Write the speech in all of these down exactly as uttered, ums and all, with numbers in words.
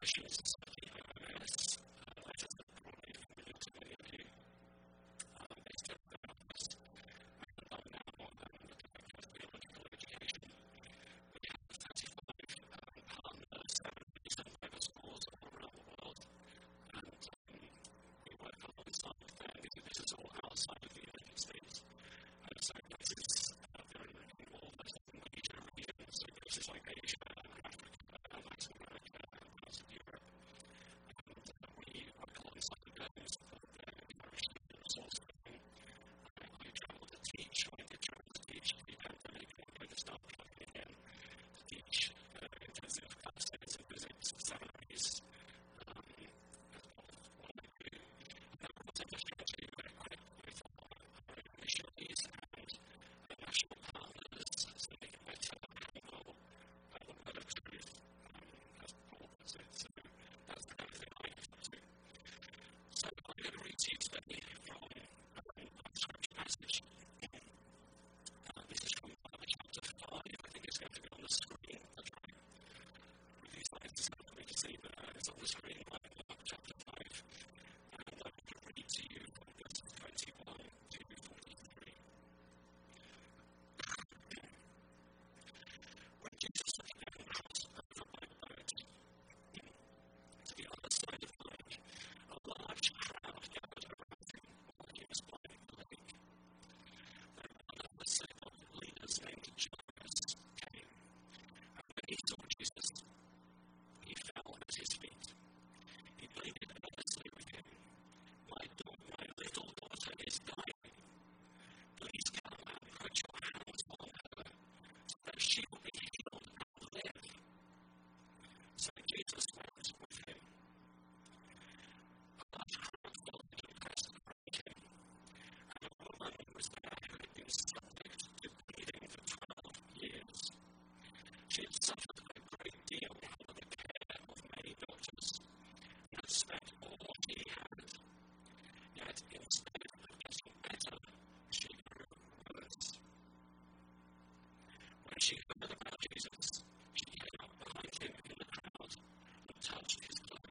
She heard about Jesus. She came up behind him in the crowd and touched his clothes.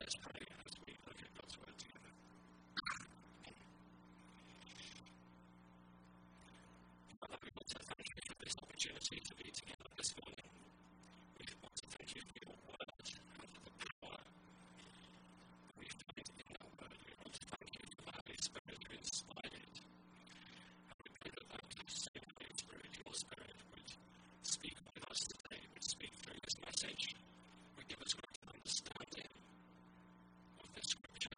Let's pray as we look at God's word together. Father, we want to thank you for this opportunity to be together this morning. We want to thank you for your word and for the power that we find in that word. We want to thank you for the Holy Spirit who inspired it. And we pray that that same Holy Spirit, your Spirit, would speak with us today, would speak through this message, would give us great understanding of the Scripture,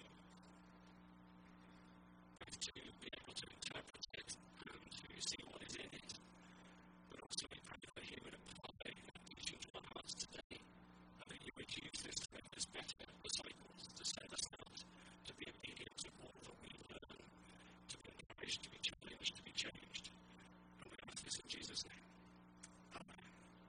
both to be able to interpret it and to see what is in it. But also we pray that you would apply that teaching to our hearts today, and that you would use this to make us better disciples, to send us out, to be obedient to all that we learn, to be encouraged, to be challenged, to be changed. And we ask this in Jesus' name. Amen.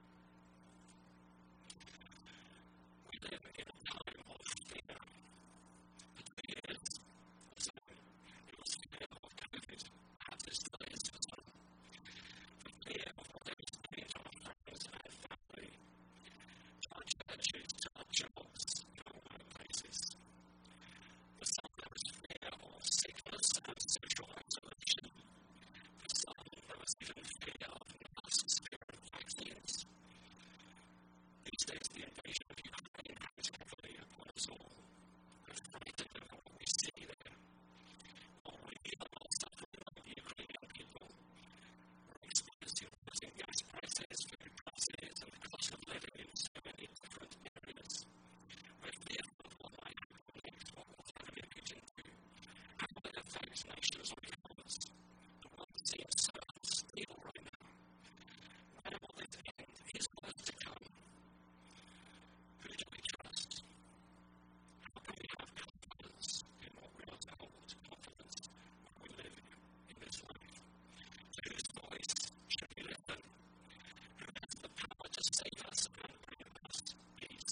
We live in a time of fear. For two years, so it was fear of COVID, perhaps it still is for some. For fear of what they were saying to our friends and our family, to our churches, to our jobs, to our workplaces. For some, there was fear of sickness and social isolation. For some, there was even fear of masks, fear of vaccines. These days, the invasion of Ukraine hangs heavily upon us all. We're frightened about what we see there. While we are all suffering like the Ukrainian people, we're experiencing rising gas prices, food prices, and the cost of living in so many different areas. We're fearful of what might happen next, what will Vladimir Putin do, how will it affect nations like ours. The world seems so unstable right now. Where will this end? Is worse to come? Who do we trust? How can we have confidence in what we are told, confidence when we live in this life? To whose voice should we listen? Who has the power to save us and bring us peace?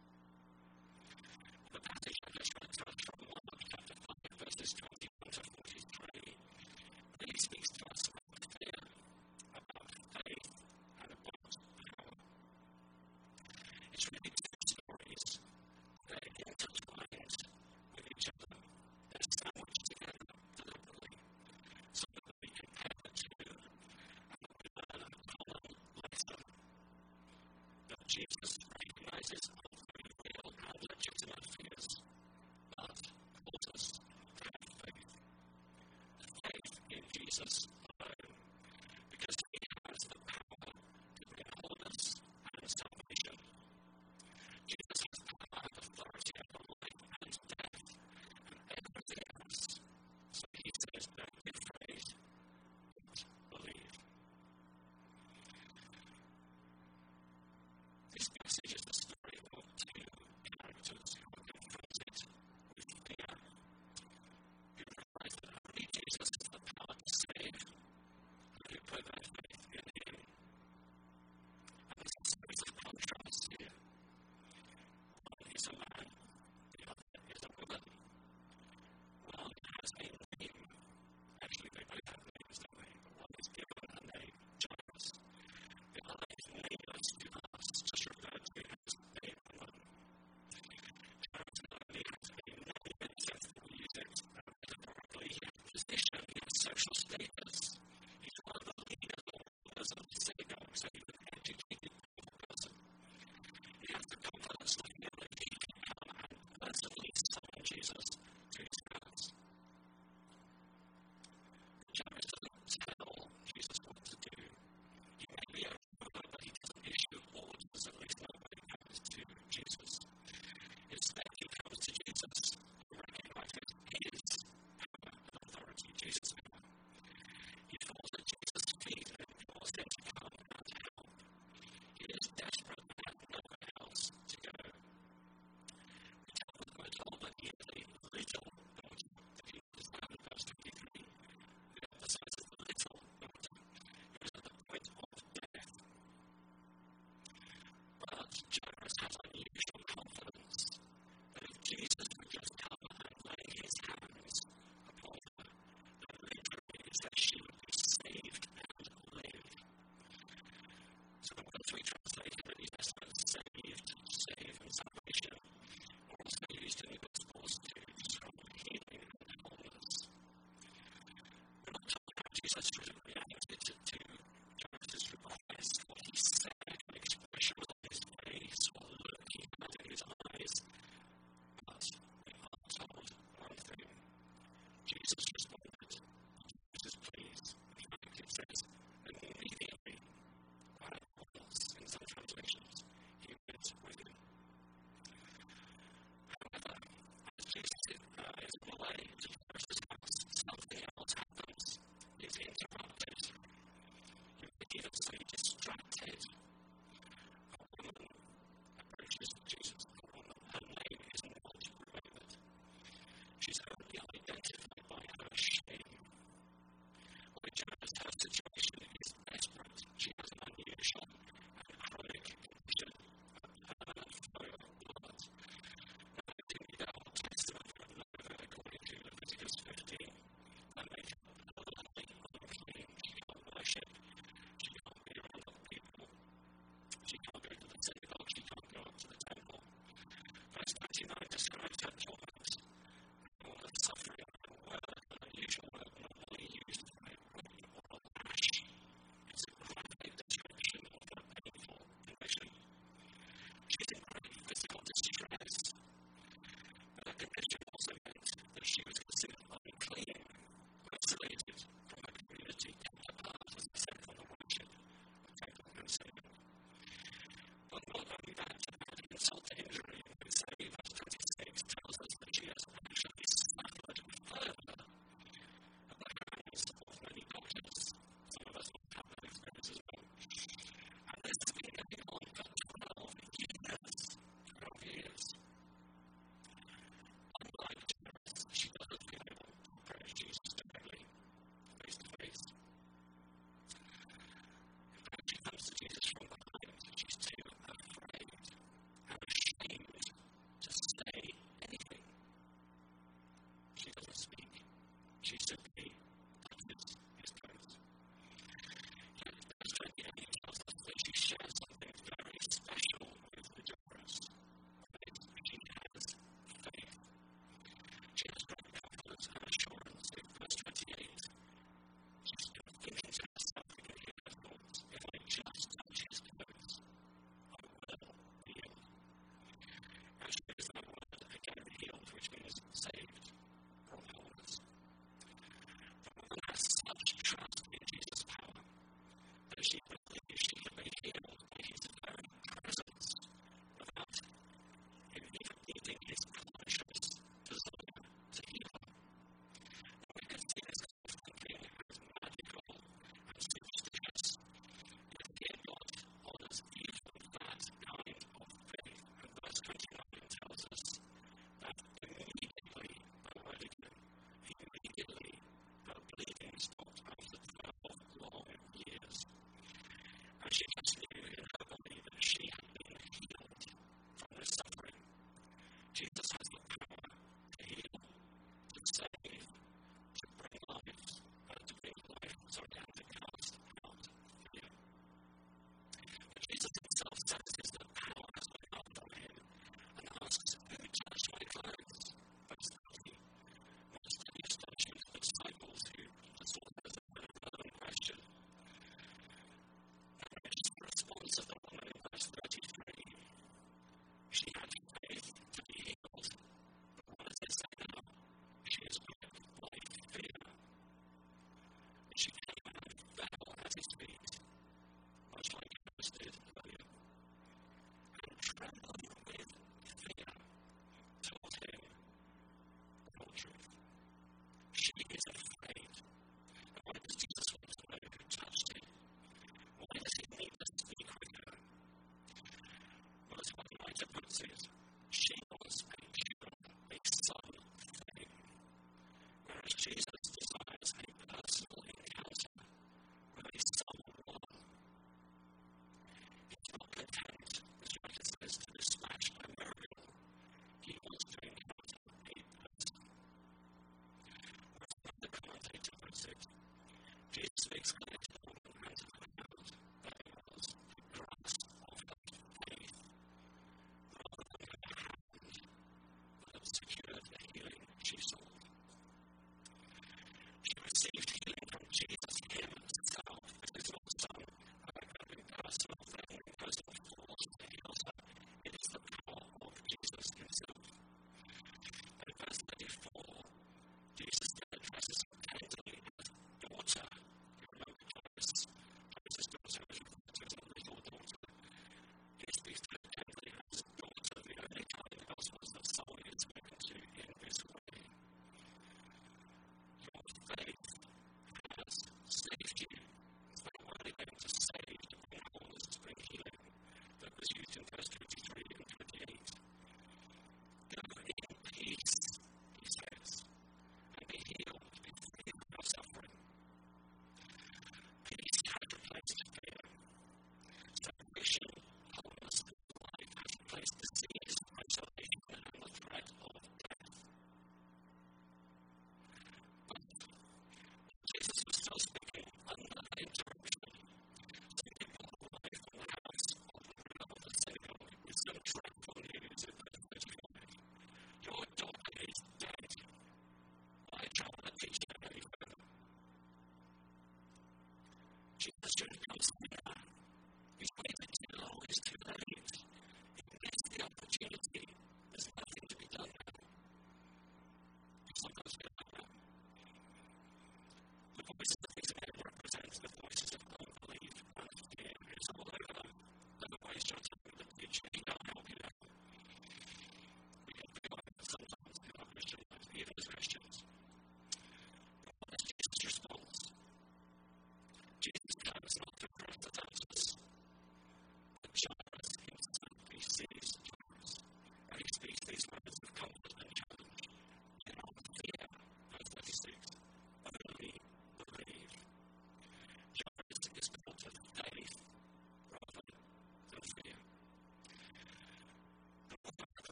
The passage I just read to us from Mark chapter five, verses twenty-one to forty-three, really speaks to us about fear, about faith, and about power. It's really two stories. They're intertwined with each other. They're sandwiched together deliberately so that we compare the two and that we learn a common lesson that Jesus recognizes our very real and legitimate fears, but calls us to have faith. Faith in Jesus alone, because he has the power to bring wholeness and salvation. Jesus has power and authority over life and death and everything else. So he says, don't be afraid, but believe. This passage is the story of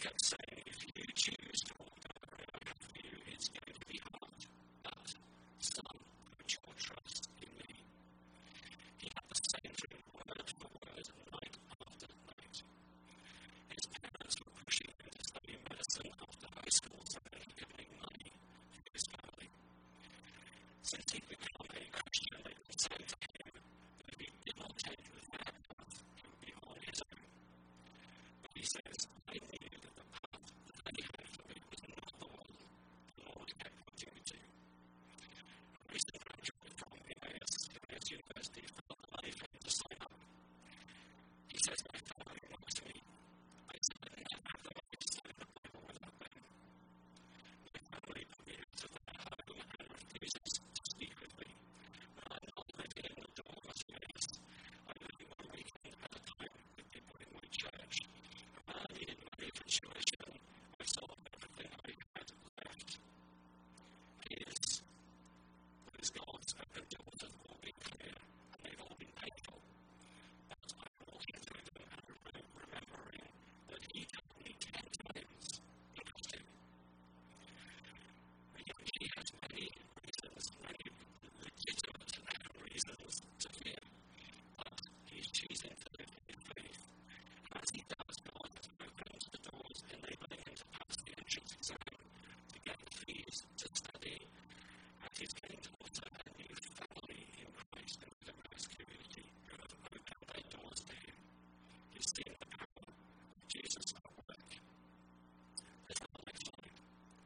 kept saying, if you choose to walk down the road I have for you, it's going to be hard. But, son, put your trust in me. He had the same dream word for word, night after night. His parents were pushing him to study medicine after high school so that he could make money for his family. Since he'd become a Christian, they were saying to him that if he did not take their path, he would be on his own. But he says, I knew that the path that they had for me was not the one the Lord kept pointing me to. A recent graduate from Emmaus University felt the money for him to sign up. He says, my family remarks to me, I said I never have the money to study the Bible without them. My family put me out of their home and refuses to speak with me. When I'm not living in the dormitories, I'm living one weekend at a time with people in my church. When I needed money for tuition, I sold everything I had left. His, those gods open doors have all been clear, and they've all been painful. But I'm walking through them and rem- remembering that he told me ten times he lost him. He has many reasons, many legitimate reasons to fear, but he's choosing to live in faith. As he does, God has opened the doors, enabling him to pass the entrance exam, to get the fees to study, and he's getting to also a new family in Christ and the Emmaus community who have opened their doors to him. He's seen the power of Jesus at work. Let's have the next slide.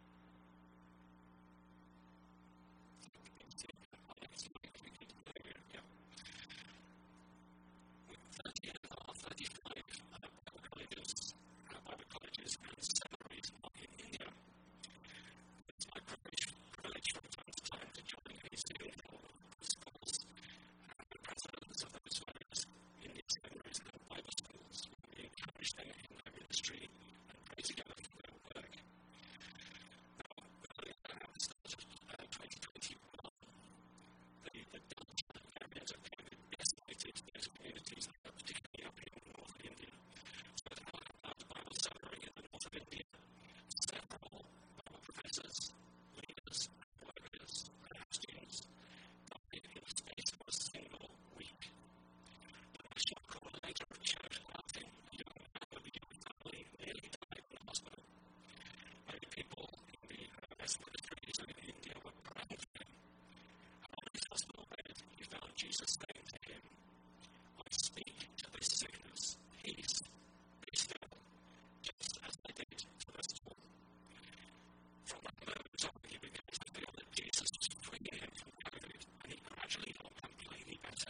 thirty and a half, thirty-five uh, Bible colleges, uh, Bible colleges and seminaries are in India. It's my privilege, privilege from time to time to join a Zoom call with principals and the presidents of those various Indian seminaries and Bible schools. We encourage them in their ministry and pray together for their work. Now, earlier at the start of uh, twenty twenty-one, the, the Delta areas of COVID decimated those communities, uh, particularly up in the north of India. So at our Bible seminary in the north of India, several Bible professors, leaders, workers, and our students died in the space of a single week. The national coordinator of church planting, a young man with a young family, nearly died in the hospital. Many people in the Emmaus ministries in India were praying for him. And on his hospital bed, he found Jesus saying to him, I speak to this sickness, peace, be still, just as I did to the storm. From that moment on, he began to feel that Jesus was freeing him from COVID, and he gradually got completely better.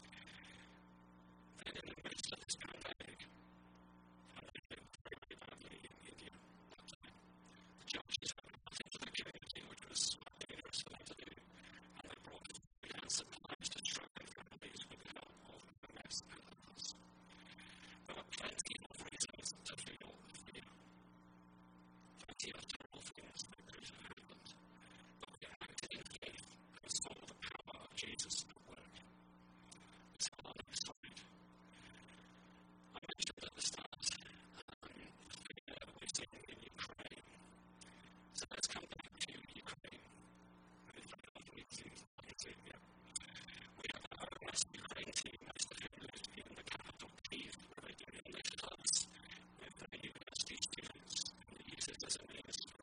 Then in the midst of this pandemic, and they lived very, very badly in India at that time, the churches had nothing for the community, which was dangerous for them to do, and they brought food and supplies to struggling families with the help of M S and others. There were plenty of reasons to feel fear, plenty of terrible things that could have happened, but we acted in faith and saw the power of Jesus at work. Let's have our next slide. I mentioned at the start um, the fear we're seeing in Ukraine. So let's come back to Ukraine. Yeah. We have our own West Ukraine team, most of whom lived in the capital, Kyiv, where they do English clubs with their university students, and they use it as a means of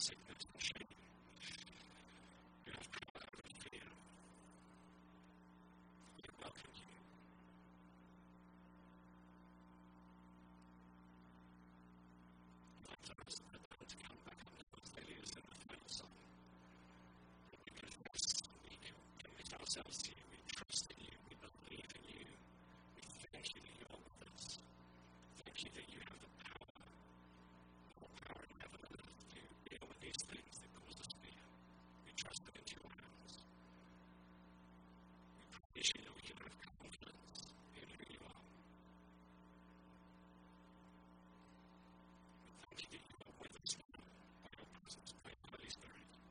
sickness.